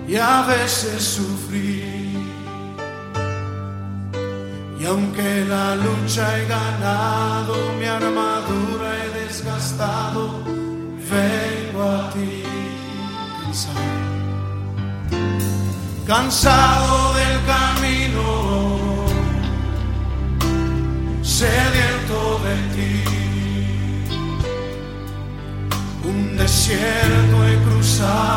y a veces sufrí. Y aunque la lucha he ganado, mi armadura he desgastado, vengo a ti cansado del camino, sediento de ti. Un desierto he cruzado.